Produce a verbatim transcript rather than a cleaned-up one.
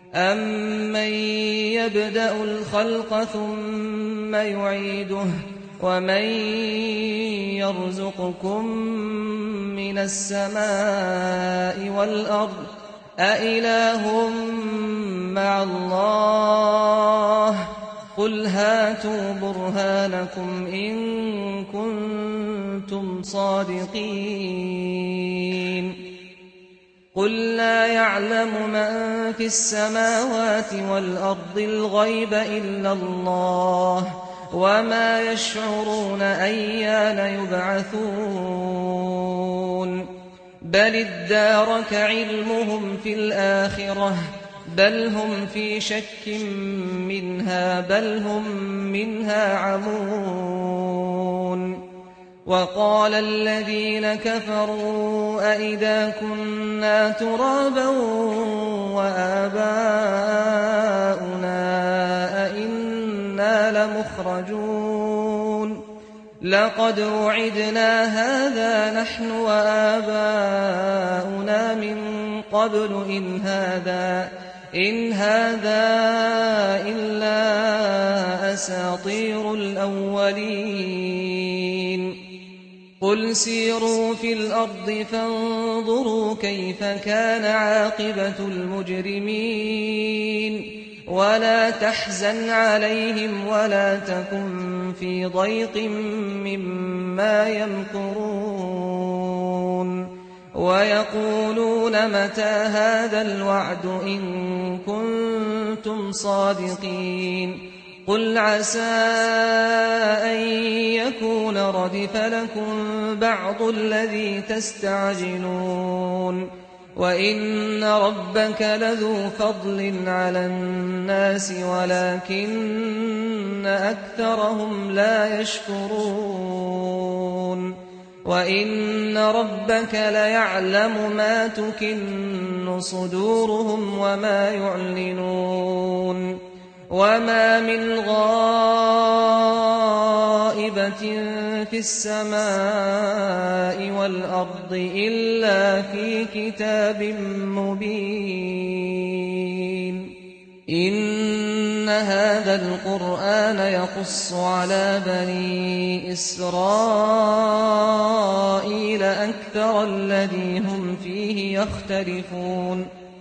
أَمَّن يَبْدَأُ الْخَلْقَ ثُمَّ يُعِيدُهُ وَمَن يَرْزُقُكُم مِّنَ السَّمَاءِ وَالْأَرْضِ أَإِلَٰهٌ مَّعَ اللَّهِ ۚ قُلْ هَاتُوا بُرْهَانَكُمْ إِن كُنتُمْ صَادِقِينَ قُل لَّا يَعْلَمُ مَن فِي السَّمَاوَاتِ وَالْأَرْضِ الْغَيْبَ إِلَّا اللَّهُ وَمَا يَشْعُرُونَ أَيَّانَ يُبْعَثُونَ بَلِ ادَّارَكَ عِلْمُهُمْ فِي الْآخِرَةِ بَلْ هُمْ فِي شَكٍّ مِّنْهَا بَلْ هُم مِّنْهَا عَمُونَ وَقَالَ الَّذِينَ كَفَرُوا أَإِذَا كُنَّا تُرَابًا وَآبَاؤُنَا أَإِنَّا لَمُخْرَجُونَ لَقَدْ وُعِدْنَا هَٰذَا نَحْنُ وَآبَاؤُنَا مِن قَبْلُ إِنْ هَٰذَا إِنْ هَٰذَا إِلَّا أَسَاطِيرُ الْأَوَّلِينَ قُلْ سِيرُوا فِي الْأَرْضِ فَانظُرُوا كَيْفَ كَانَ عَاقِبَةُ الْمُجْرِمِينَ وَلَا تَحْزَنْ عَلَيْهِمْ وَلَا تَكُن فِي ضَيْقٍ مِّمَّا يَمْكُرُونَ وَيَقُولُونَ مَتَىٰ هَٰذَا الْوَعْدُ إِن كُنتُمْ صَادِقِينَ قُلْ عَسَىٰ أَن يَكُونَ رَدِفَ لَكُم بَعْضُ الَّذِي تَسْتَعْجِلُونَ وَإِنَّ رَبَّكَ لَذُو فَضْلٍ عَلَى النَّاسِ وَلَٰكِنَّ أَكْثَرَهُمْ لَا يَشْكُرُونَ وَإِنَّ رَبَّكَ لَيَعْلَمُ مَا تُكِنُّ صُدُورُهُمْ وَمَا يُعْلِنُونَ وَمَا مِنْ غَائِبَةٍ فِي السَّمَاءِ وَالْأَرْضِ إِلَّا فِي كِتَابٍ مُّبِينٍ إِنَّ هَٰذَا الْقُرْآنَ يَقُصُّ عَلَىٰ بَنِي إِسْرَائِيلَ أَكْثَرَ الَّذِي هُمْ فِيهِ يَخْتَلِفُونَ